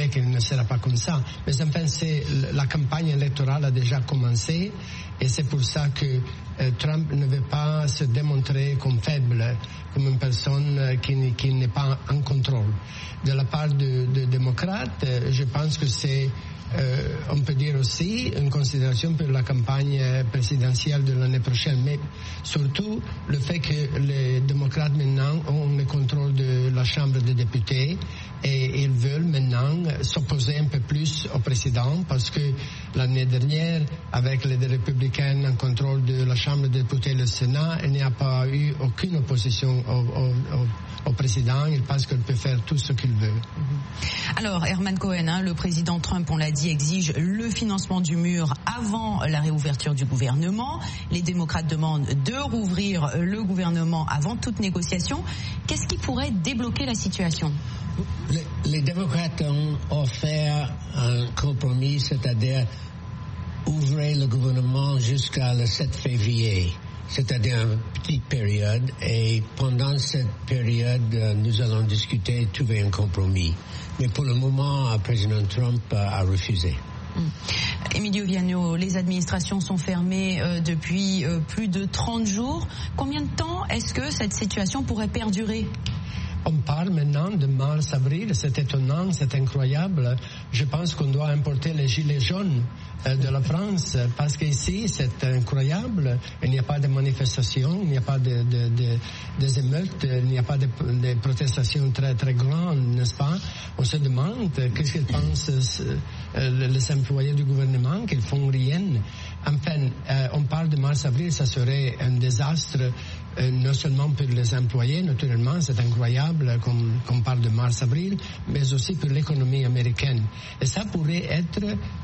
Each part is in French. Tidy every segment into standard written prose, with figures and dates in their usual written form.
sais qu'il ne sera pas comme ça. Mais enfin, la campagne électorale a déjà commencé et c'est pour ça que Trump ne veut pas se démontrer comme faible, comme une personne qui n'est pas en contrôle. De la part des démocrates, je pense que c'est on peut dire aussi une considération pour la campagne présidentielle de l'année prochaine, mais surtout le fait que les démocrates maintenant ont le contrôle de la Chambre des députés et ils veulent maintenant s'opposer un peu plus au président parce que l'année dernière, avec les républicains en contrôle de la Chambre des députés et le Sénat, il n'y a pas eu aucune opposition au président. Il pense qu'il peut faire tout ce qu'il veut. Alors, Herman Cohen, le président Trump, on l'a dit, exige le financement du mur avant la réouverture du gouvernement. Les démocrates demandent de rouvrir le gouvernement avant toute négociation. Qu'est-ce qui pourrait débloquer la situation ? Les démocrates ont offert un compromis, c'est-à-dire ouvrir le gouvernement jusqu'à le 7 février. C'est-à-dire une petite période, et pendant cette période, nous allons discuter, trouver un compromis. Mais pour le moment, le président Trump a refusé. Emilio Viano, les administrations sont fermées depuis plus de 30 jours. Combien de temps est-ce que cette situation pourrait perdurer ? On parle maintenant de mars-avril, c'est étonnant, c'est incroyable. Je pense qu'on doit importer les gilets jaunes de la France parce qu'ici c'est incroyable. Il n'y a pas de manifestations, il n'y a pas des émeutes, il n'y a pas de protestations très très grandes, n'est-ce pas? On se demande qu'est-ce qu'ils pensent les employés du gouvernement, qu'ils font rien. Enfin, on parle de mars-avril, ça serait un désastre. Non seulement pour les employés, naturellement, c'est incroyable qu'on parle de mars-avril, mais aussi pour l'économie américaine. Et ça pourrait être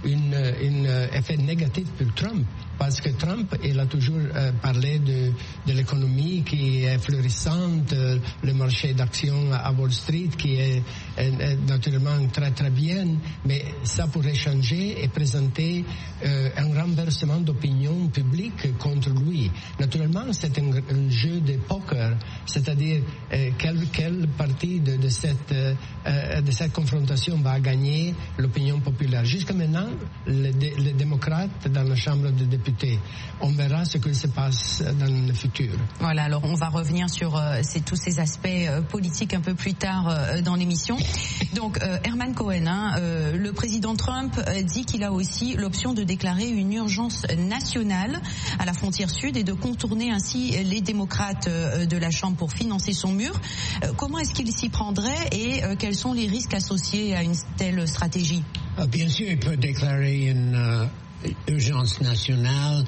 un effet négatif pour Trump, parce que Trump, il a toujours parlé de l'économie qui est florissante, le marché d'action à Wall Street qui est naturellement très très bien, mais ça pourrait changer et présenter un renversement d'opinion publique contre lui. Naturellement, c'est un jeu de poker, c'est-à-dire quelle partie de cette confrontation va gagner l'opinion populaire. Jusqu'à maintenant, les démocrates dans la Chambre des députés. On verra ce qu'il se passe dans le futur. Voilà, alors on va revenir sur tous ces aspects politiques un peu plus tard dans l'émission. Donc, Herman Cohen, le président Trump dit qu'il a aussi l'option de déclarer une urgence nationale à la frontière sud et de contourner ainsi les démocrates de la Chambre pour financer son mur. Comment est-ce qu'il s'y prendrait et quels sont les risques associés à une telle stratégie? Bien sûr, il peut déclarer une urgence nationale,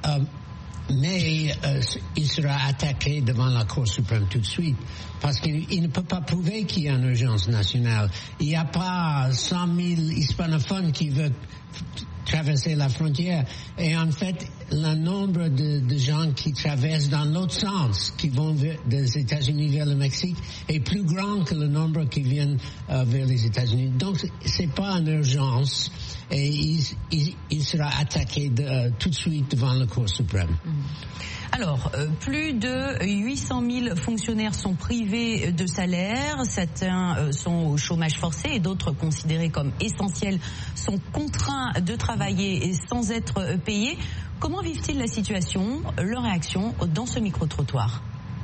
mais il sera attaqué devant la Cour suprême tout de suite parce qu'il ne peut pas prouver qu'il y a une urgence nationale. Il n'y a pas 100 000 hispanophones qui veulent traverser la frontière. Et en fait, le nombre de gens qui traversent dans l'autre sens, qui vont des États-Unis vers le Mexique, est plus grand que le nombre qui viennent vers les États-Unis. Donc, c'est pas une urgence. Et il sera attaqué tout de suite devant la Cour suprême. Alors, plus de 800 000 fonctionnaires sont privés de salaire, certains sont au chômage forcé et d'autres considérés comme essentiels sont contraints de travailler sans être payés. Comment vivent-ils la situation? Leur réaction dans ce micro-trottoir.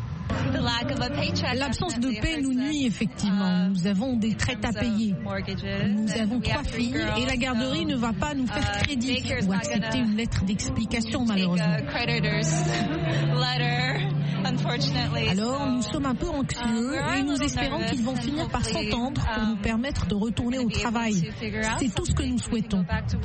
L'absence de paie nous nuit effectivement. Nous avons des traites à payer. Nous avons 3 filles et la garderie ne va pas nous faire crédit ou accepter une lettre d'explication malheureusement. Alors nous sommes un peu anxieux et nous espérons qu'ils vont finir par s'entendre pour nous permettre de retourner au travail. C'est tout ce que nous souhaitons.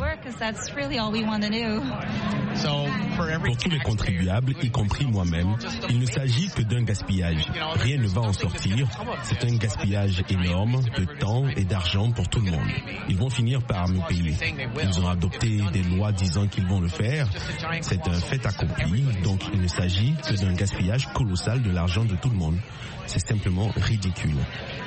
Pour tous les contribuables, y compris moi-même, il ne s'agit que d'un gaspillage. Rien ne va en sortir. C'est un gaspillage énorme de temps et d'argent pour tout le monde. Ils vont finir par me payer. Ils ont adopté des lois disant qu'ils vont le faire. C'est un fait accompli. Donc il ne s'agit que d'un gaspillage colossal de l'argent de tout le monde. C'est simplement ridicule.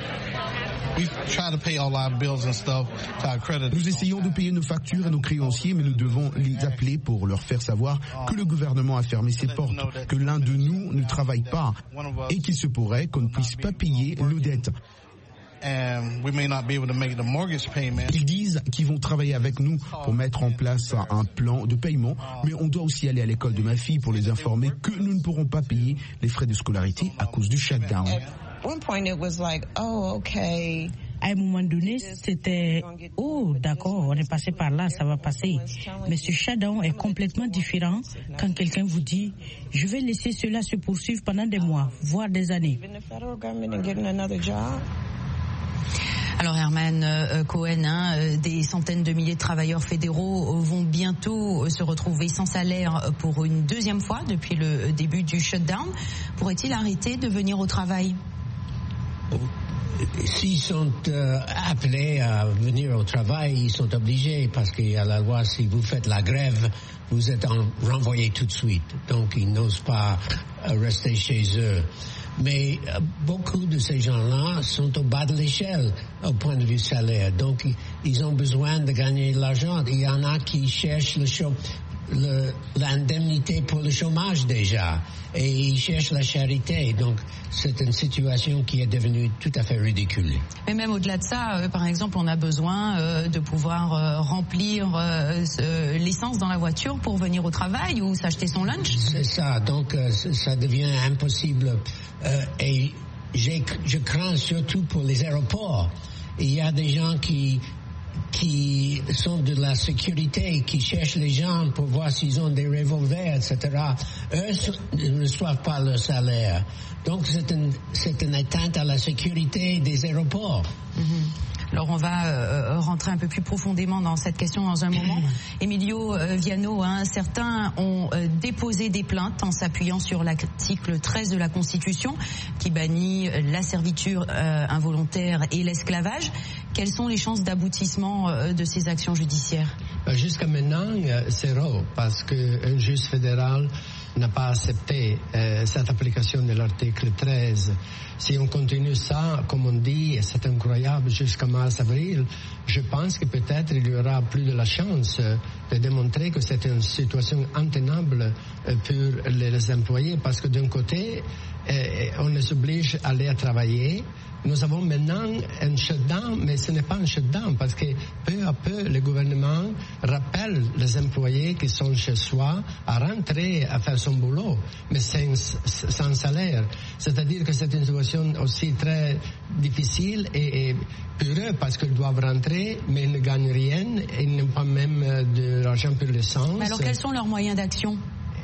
Nous essayons de payer nos factures à nos créanciers, mais nous devons les appeler pour leur faire savoir que le gouvernement a fermé ses portes, que l'un de nous ne travaille pas et qu'il se pourrait qu'on ne puisse pas payer nos dettes. Ils disent qu'ils vont travailler avec nous pour mettre en place un plan de paiement, mais on doit aussi aller à l'école de ma fille pour les informer que nous ne pourrons pas payer les frais de scolarité à cause du shutdown. À un moment donné, c'était « Oh, d'accord, on est passé par là, ça va passer ». Mais ce shutdown est complètement différent quand quelqu'un vous dit « Je vais laisser cela se poursuivre pendant des mois, voire des années ». Alors Herman Cohen, des centaines de milliers de travailleurs fédéraux vont bientôt se retrouver sans salaire pour une deuxième fois depuis le début du shutdown. Pourraient-ils arrêter de venir au travail ? S'ils sont appelés à venir au travail, ils sont obligés parce qu'il y a la loi, si vous faites la grève, vous êtes renvoyés tout de suite. Donc ils n'osent pas rester chez eux. Mais beaucoup de ces gens-là sont au bas de l'échelle au point de vue salaire. Donc ils ont besoin de gagner de l'argent. Il y en a qui cherchent l'indemnité pour le chômage déjà, et ils cherchent la charité. Donc c'est une situation qui est devenue tout à fait ridicule. Mais même au-delà de ça, par exemple, on a besoin de pouvoir remplir l'essence dans la voiture pour venir au travail ou s'acheter son lunch. C'est ça, donc ça devient impossible. Et je crains surtout pour les aéroports. Il y a des gens qui sont de la sécurité, qui cherchent les gens pour voir s'ils ont des revolvers, etc. Eux ne reçoivent pas leur salaire. Donc c'est une atteinte à la sécurité des aéroports. Alors on va rentrer un peu plus profondément dans cette question dans un moment. Emilio Viano, certains ont déposé des plaintes en s'appuyant sur l'article 13 de la Constitution qui bannit la servitude involontaire et l'esclavage. Quelles sont les chances d'aboutissement de ces actions judiciaires ? Jusqu'à maintenant, zéro, parce qu'un juge fédéral n'a pas accepté cette application de l'article 13. Si on continue ça, comme on dit, c'est incroyable, jusqu'à mars-avril, je pense que peut-être il y aura plus de la chance de démontrer que c'est une situation intenable pour les employés, parce que d'un côté, on les oblige à aller travailler. Nous avons maintenant un shutdown, mais ce n'est pas un shutdown parce que peu à peu, le gouvernement rappelle les employés qui sont chez soi à rentrer à faire son boulot, mais sans salaire. C'est-à-dire que c'est une situation aussi très difficile et pour eux parce qu'ils doivent rentrer, mais ils ne gagnent rien, ils n'ont pas même de l'argent pour l'essence. Mais alors quels sont leurs moyens d'action ?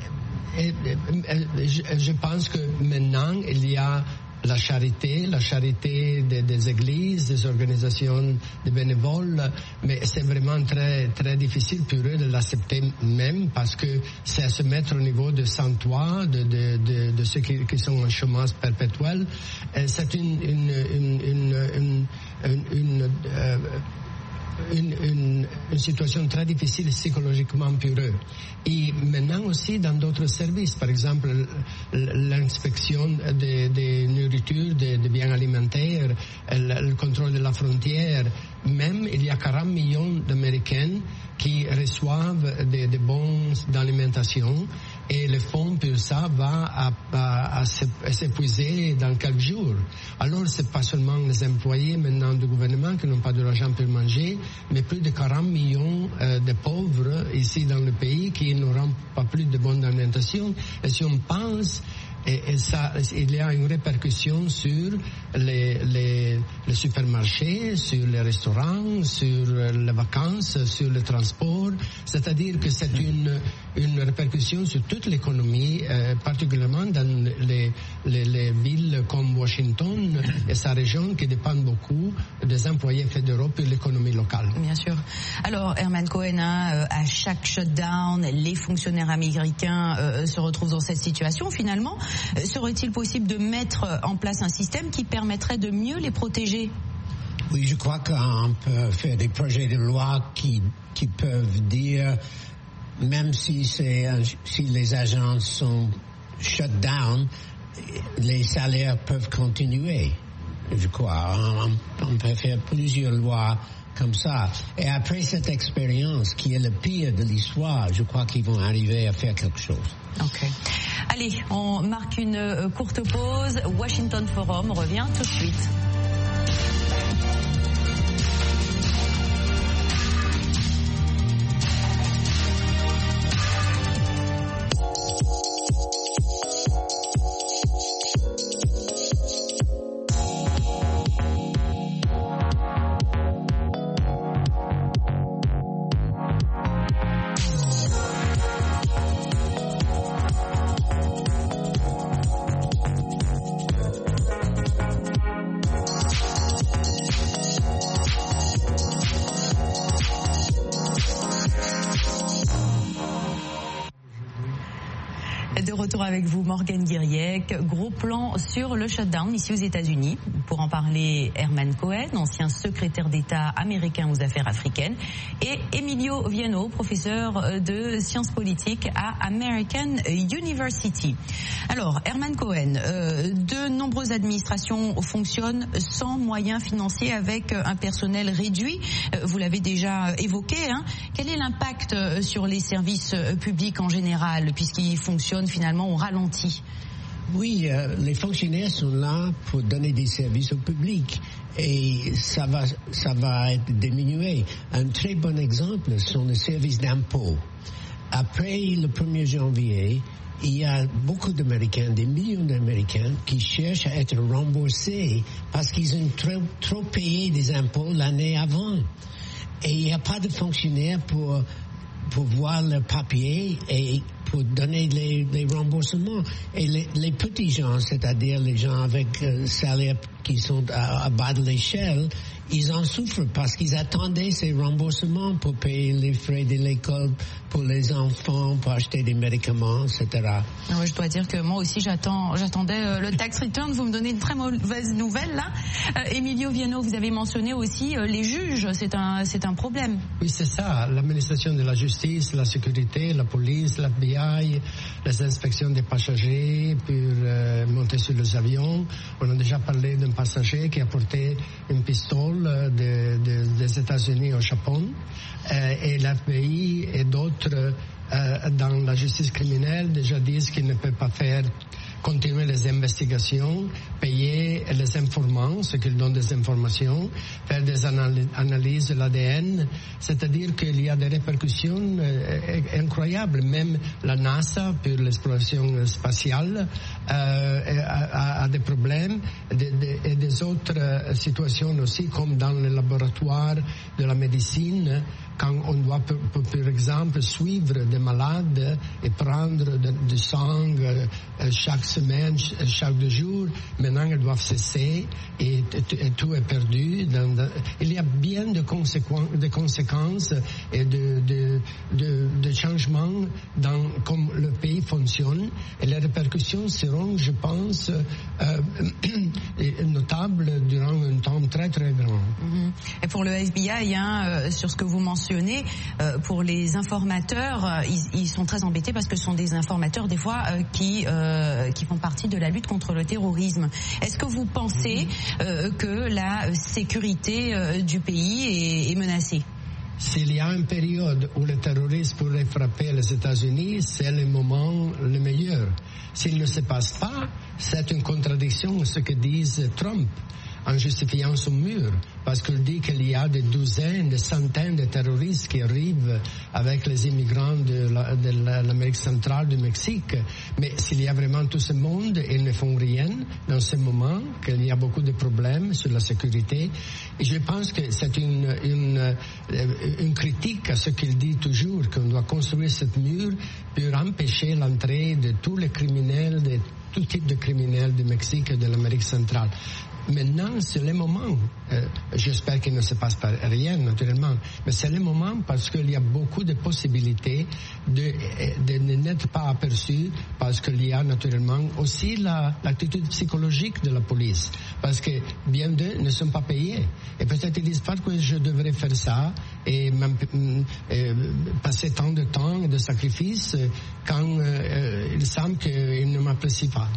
Je pense que maintenant, il y a la charité des églises, des organisations de bénévoles, mais c'est vraiment très, très difficile pour eux de l'accepter même parce que c'est à se mettre au niveau de sans-toit, de ceux qui sont en chômage perpétuel. C'est une situation très difficile psychologiquement pour eux. Et maintenant aussi dans d'autres services, par exemple l'inspection des nourritures, des biens alimentaires, le contrôle de la frontière, même il y a 40 millions d'Américains qui reçoivent des bons d'alimentation et le fonds pour ça va à s'épuiser dans quelques jours. Alors c'est pas seulement les employés maintenant du gouvernement qui n'ont pas de l'argent pour manger, mais plus de 40 millions de pauvres ici dans le pays qui n'auront pas plus de bonne alimentation. Et si on pense, et ça, il y a une répercussion sur les supermarchés, sur les restaurants, sur les vacances, sur le transport. C'est-à-dire que c'est une répercussion sur toute l'économie, particulièrement dans les villes comme Washington et sa région qui dépendent beaucoup des employés fédéraux pour l'économie locale. Bien sûr. Alors, Herman Cohen, à chaque shutdown, les fonctionnaires américains se retrouvent dans cette situation finalement. Serait-il possible de mettre en place un système qui permettrait de mieux les protéger ? Oui, je crois qu'on peut faire des projets de loi qui peuvent dire, même si les agents sont shut down, les salaires peuvent continuer. Je crois. On peut faire plusieurs lois comme ça. Et après cette expérience, qui est le pire de l'histoire, je crois qu'ils vont arriver à faire quelque chose. Ok. Allez, on marque une courte pause. Washington Forum revient tout de suite. retour avec vous, Morgane Guiriec. Gros plan sur le shutdown ici aux États-Unis. Pour en parler, Herman Cohen, ancien secrétaire d'État américain aux affaires africaines, et Emilio Viano, professeur de sciences politiques à American University. Alors, Herman Cohen, de nombreuses administrations fonctionnent sans moyens financiers avec un personnel réduit. Vous l'avez déjà évoqué. Quel est l'impact sur les services publics en général, puisqu'ils fonctionnent finalement au ralenti? Oui, les fonctionnaires sont là pour donner des services au public et ça va être diminué. Un très bon exemple sont les services d'impôts. Après le 1er janvier, il y a beaucoup d'Américains, des millions d'Américains qui cherchent à être remboursés parce qu'ils ont trop payé des impôts l'année avant. Et il n'y a pas de fonctionnaires pour voir le papier et pour donner les remboursements. Et les petits gens, c'est-à-dire les gens avec salaire qui sont à bas de l'échelle, ils en souffrent parce qu'ils attendaient ces remboursements pour payer les frais de l'école pour les enfants, pour acheter des médicaments, etc. Oui, je dois dire que moi aussi j'attendais le tax return. Vous me donnez une très mauvaise nouvelle là. Emilio Viano, vous avez mentionné aussi les juges, c'est un problème. Oui, c'est ça. L'administration de la justice, la sécurité, la police, l'FBI, les inspections des passagers pour monter sur les avions. On a déjà parlé d'un passager qui a porté une pistole des États-Unis au Japon, et l'FBI et d'autres dans la justice criminelle déjà disent qu'ils ne peuvent pas continuer les investigations, payer les informants, ceux qui donnent des informations, faire des analyses de l'ADN, c'est-à-dire qu'il y a des répercussions incroyables. Même la NASA, pour l'exploration spatiale, a des problèmes, et des autres situations aussi, comme dans les laboratoires de la médecine, quand on doit, par exemple, suivre des malades et prendre du sang chaque semaine, chaque 2 jours. Maintenant, elles doivent cesser et tout est perdu. Il y a bien de conséquences et de changements dans comme le pays fonctionne. Et les répercussions seront, je pense, notables durant un temps très, très grand. Et pour le FBI, sur ce que vous mentionnez, pour les informateurs, ils sont très embêtés parce que ce sont des informateurs des fois qui font partie de la lutte contre le terrorisme. Est-ce que vous pensez que la sécurité du pays est menacée? S'il y a une période où les terroristes pourraient frapper les États-Unis, c'est le moment le meilleur. S'il ne se passe pas, c'est une contradiction ce que disent Trump en justifiant son mur, parce qu'il dit qu'il y a des douzaines, des centaines de terroristes qui arrivent avec les immigrants de l'Amérique centrale, du Mexique. Mais s'il y a vraiment tout ce monde, ils ne font rien dans ce moment, qu'il y a beaucoup de problèmes sur la sécurité. Et je pense que c'est une critique à ce qu'il dit toujours, qu'on doit construire ce mur pour empêcher l'entrée de tous les criminels, de tout type de criminels du Mexique et de l'Amérique centrale. Maintenant, c'est le moment. J'espère qu'il ne se passe pas rien, naturellement. Mais c'est le moment parce qu'il y a beaucoup de possibilités de n'être pas aperçus, parce qu'il y a naturellement aussi l'attitude psychologique de la police. Parce que bien d'eux ne sont pas payés. Et peut-être ils disent pas que je devrais faire ça et même passer tant de temps et de sacrifices quand il semble qu'ils ne m'apprécient pas.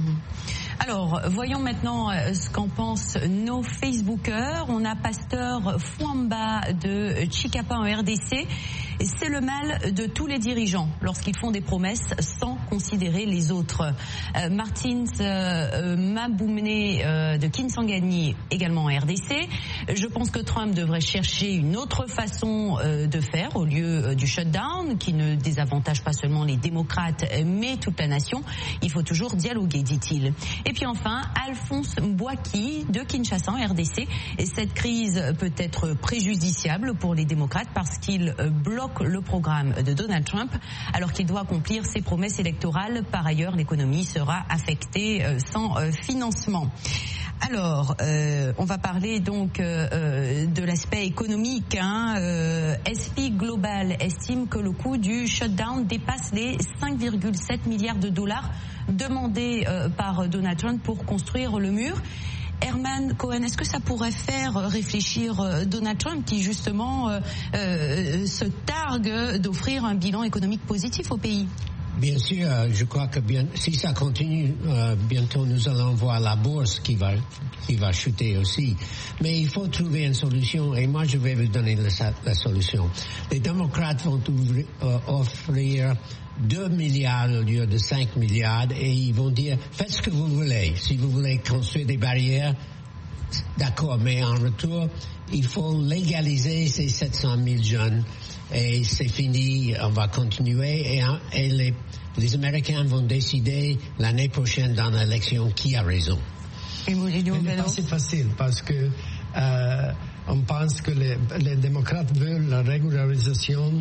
Alors, voyons maintenant ce qu'en pensent nos Facebookers. On a Pasteur Fouamba de Chikapa en RDC. C'est le mal de tous les dirigeants lorsqu'ils font des promesses sans considérer les autres. Martins Maboumne de Kinsangani, également en RDC. Je pense que Trump devrait chercher une autre façon de faire au lieu du shutdown, qui ne désavantage pas seulement les démocrates, mais toute la nation. Il faut toujours dialoguer, dit-il. Et puis enfin, Alphonse Mbouaki de Kinshasa en RDC. Et cette crise peut être préjudiciable pour les démocrates parce qu'il bloque le programme de Donald Trump alors qu'il doit accomplir ses promesses électorales. Par ailleurs, l'économie sera affectée sans financement. Alors, on va parler donc de l'aspect économique. S&P Global estime que le coût du shutdown dépasse les 5,7 milliards de dollars demandés par Donald Trump pour construire le mur. Herman Cohen, est-ce que ça pourrait faire réfléchir Donald Trump qui justement se targue d'offrir un bilan économique positif au pays? Bien sûr, je crois que si ça continue, bientôt nous allons voir la bourse qui va chuter aussi. Mais il faut trouver une solution et moi je vais vous donner la solution. Les démocrates vont offrir 2 milliards au lieu de 5 milliards et ils vont dire faites ce que vous voulez. Si vous voulez construire des barrières, d'accord, mais en retour, il faut légaliser ces 700 000 jeunes. Et c'est fini, on va continuer et les Américains vont décider l'année prochaine dans l'élection qui a raison. Ce n'est pas si facile parce que on pense que les démocrates veulent la régularisation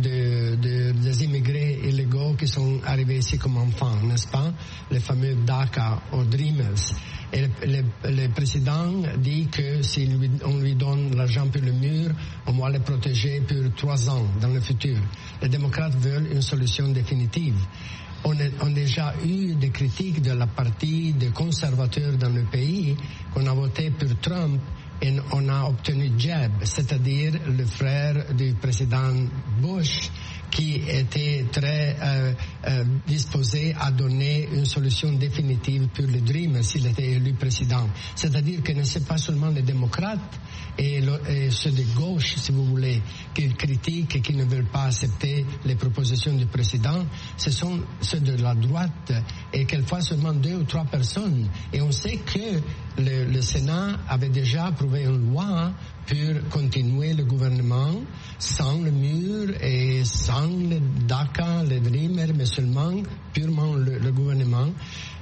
des immigrés illégaux qui sont arrivés ici comme enfants, n'est-ce pas? Les fameux DACA ou Dreamers. Et le président dit que si on lui donne l'argent pour le mur, on va les protéger pour 3 ans dans le futur. Les démocrates veulent une solution définitive. On a déjà eu des critiques de la partie des conservateurs dans le pays qu'on a voté pour Trump et on a obtenu Jeb, c'est-à-dire le frère du président Bush, qui était très disposé à donner une solution définitive pour le Dream s'il était élu président. C'est-à-dire que ce n'est pas seulement les démocrates et ceux de gauche, si vous voulez, qui critiquent et qui ne veulent pas accepter les propositions du président, ce sont ceux de la droite et quelquefois seulement 2 ou 3 personnes. Et on sait que le Sénat avait déjà approuvé une loi pour continuer le gouvernement sans le mur et sans le DACA, les Dreamers, mais seulement purement le gouvernement.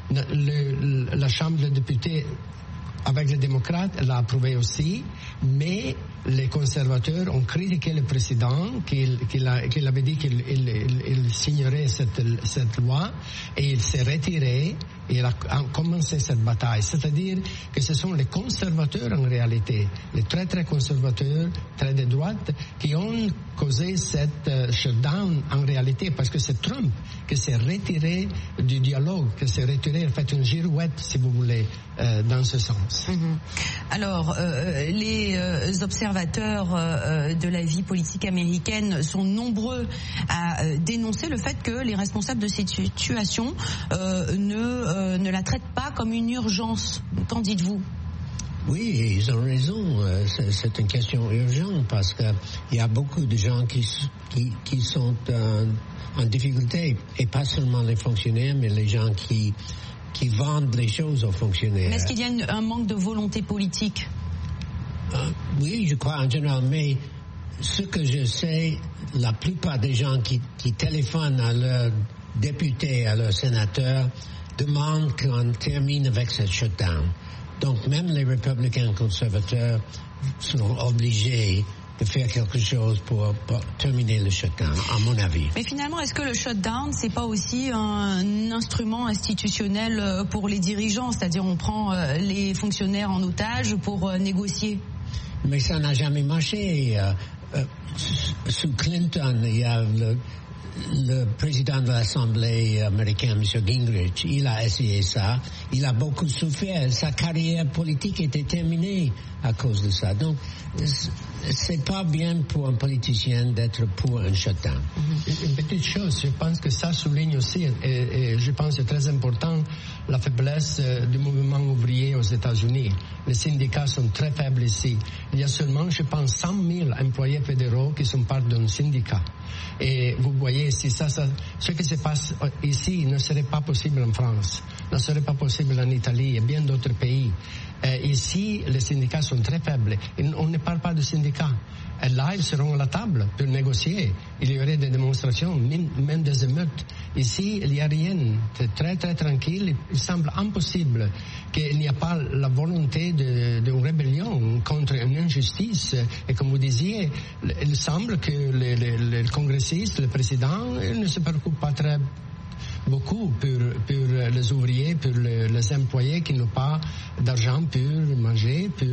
La Chambre des députés, avec les démocrates, l'a approuvé aussi, mais les conservateurs ont critiqué le président qu'il avait dit qu'il signerait cette loi et il s'est retiré et il a commencé cette bataille. C'est-à-dire que ce sont les conservateurs en réalité, les très très conservateurs, très de droite, qui ont causé cette shutdown en réalité parce que c'est Trump qui s'est retiré du dialogue, qui s'est retiré, fait une girouette si vous voulez, dans ce sens. Alors, les observateurs de la vie politique américaine sont nombreux à dénoncer le fait que les responsables de cette situation ne la traitent pas comme une urgence. Qu'en dites-vous? Oui, ils ont raison. C'est une question urgente parce qu'il y a beaucoup de gens qui sont en difficulté et pas seulement les fonctionnaires, mais les gens qui vendent les choses aux fonctionnaires. Mais est-ce qu'il y a un manque de volonté politique? Oui, je crois en général, mais ce que je sais, la plupart des gens qui téléphonent à leurs députés, à leurs sénateurs, demandent qu'on termine avec cette shutdown. Donc même les républicains conservateurs sont obligés de faire quelque chose pour terminer le shutdown, à mon avis. Mais finalement, est-ce que le shutdown, c'est pas aussi un instrument institutionnel pour les dirigeants? C'est-à-dire, on prend les fonctionnaires en otage pour négocier? Mais ça n'a jamais marché. Sous Clinton, il y a le président de l'Assemblée américaine, M. Gingrich, il a essayé ça. Il a beaucoup souffert. Sa carrière politique était terminée à cause de ça. Donc, c'est pas bien pour un politicien d'être pour un shutdown. Une petite chose, je pense que ça souligne aussi, et je pense que c'est très important, la faiblesse du mouvement ouvrier aux États-Unis. Les syndicats sont très faibles ici. Il y a seulement, je pense, 100 000 employés fédéraux qui sont part d'un syndicat. Et vous voyez, si ce qui se passe ici ne serait pas possible en France, ne serait pas possible en Italie et bien d'autres pays. Ici, les syndicats sont très faibles. On ne parle pas de syndicats. Et là, ils seront à la table pour négocier. Il y aurait des démonstrations, même des émeutes. Ici, il n'y a rien. C'est très, très tranquille. Il semble impossible qu'il n'y a pas la volonté d'une rébellion contre une injustice. Et comme vous disiez, il semble que les congressistes, le président, ne se préoccupent pas beaucoup pour les ouvriers, pour les employés qui n'ont pas d'argent pour manger, pour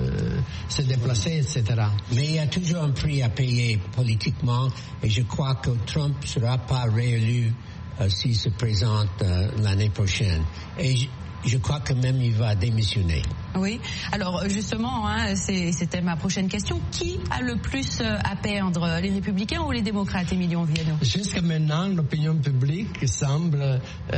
se déplacer, etc. Mais il y a toujours un prix à payer politiquement et je crois que Trump ne sera pas réélu s'il se présente l'année prochaine. Et je crois que même il va démissionner. Oui. Alors justement, c'était ma prochaine question. Qui a le plus à perdre, les républicains ou les démocrates, Emilio Oviedo? Jusqu'à maintenant, l'opinion publique semble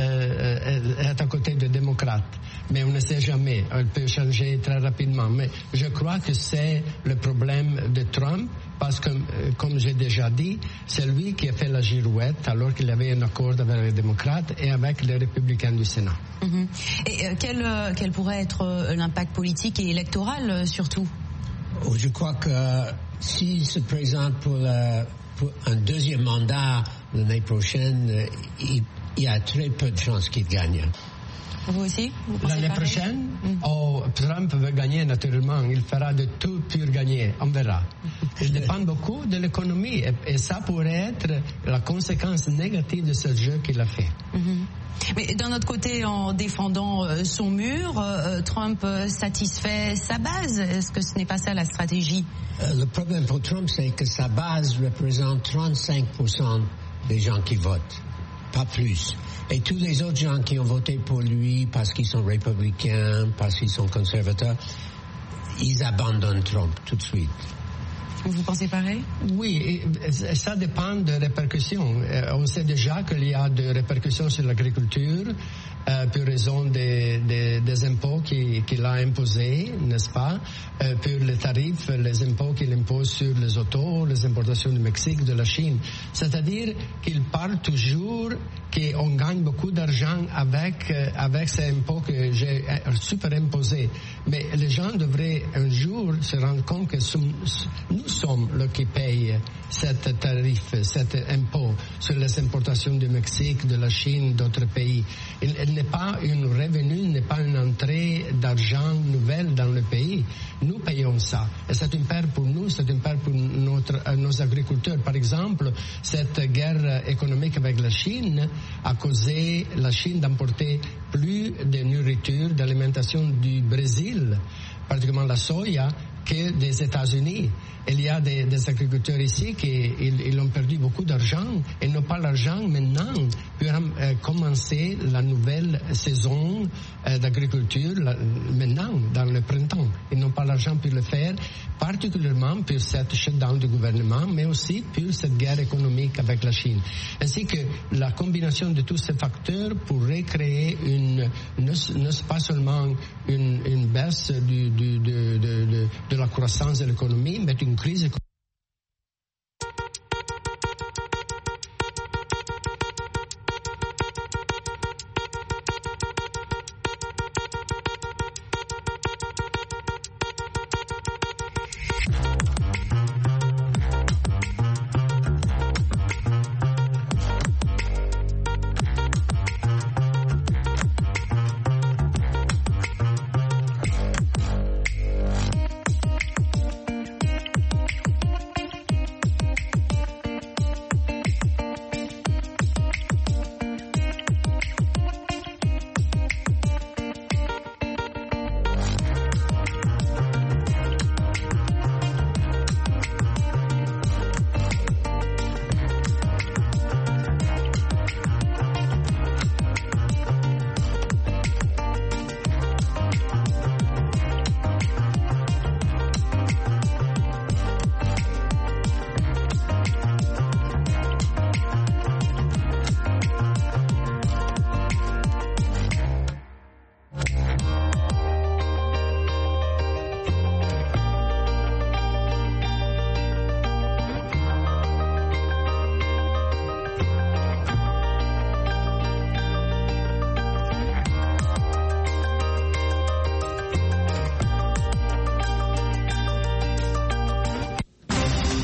être à côté des démocrates. Mais on ne sait jamais. Elle peut changer très rapidement. Mais je crois que c'est le problème de Trump parce que, comme j'ai déjà dit, c'est lui qui a fait la girouette alors qu'il avait un accord avec les démocrates et avec les républicains du Sénat. Mm-hmm. Et quel pourrait être l'impact politique et électoral surtout? Je crois que s'il se présente pour un deuxième mandat l'année prochaine, il y a très peu de chances qu'il gagne. Vous aussi? L'année prochaine, Trump veut gagner naturellement. Il fera de tout pour gagner. On verra. Il dépend beaucoup de l'économie et ça pourrait être la conséquence négative de ce jeu qu'il a fait. Mm-hmm. Mais d'un autre côté, en défendant son mur, Trump satisfait sa base. Est-ce que ce n'est pas ça la stratégie? Le problème pour Trump, c'est que sa base représente 35% des gens qui votent. Pas plus. Et tous les autres gens qui ont voté pour lui parce qu'ils sont républicains, parce qu'ils sont conservateurs, ils abandonnent Trump tout de suite. Vous pensez pareil? Oui, ça dépend des répercussions. On sait déjà qu'il y a des répercussions sur l'agriculture pour raison des impôts qu'il a imposés, n'est-ce pas? Pour les tarifs, les impôts qu'il impose sur les autos, les importations du Mexique, de la Chine. C'est-à-dire qu'il parle toujours qu'on gagne beaucoup d'argent avec ces impôts que j'ai superimposés. Mais les gens devraient un jour se rendre compte que nous sommes ceux qui payent cet tarif, cet impôt sur les importations du Mexique, de la Chine, d'autres pays. Il n'est pas une revenu, n'est pas une entrée d'argent nouvelle dans le pays. Nous payons ça. Et c'est une perte pour nous, c'est une perte pour nos agriculteurs. Par exemple, cette guerre économique avec la Chine a causé la Chine d'importer plus de nourriture, d'alimentation du Brésil, particulièrement la soya, que des États-Unis. Il y a des agriculteurs ici qui ils ont perdu beaucoup d'argent et n'ont pas l'argent maintenant pour commencer la nouvelle saison d'agriculture maintenant, dans le printemps. Ils n'ont pas l'argent pour le faire, particulièrement pour cette shutdown du gouvernement, mais aussi pour cette guerre économique avec la Chine. Ainsi que la combinaison de tous ces facteurs pourrait créer pas seulement une baisse de la croissance de l'économie, mais une crise économique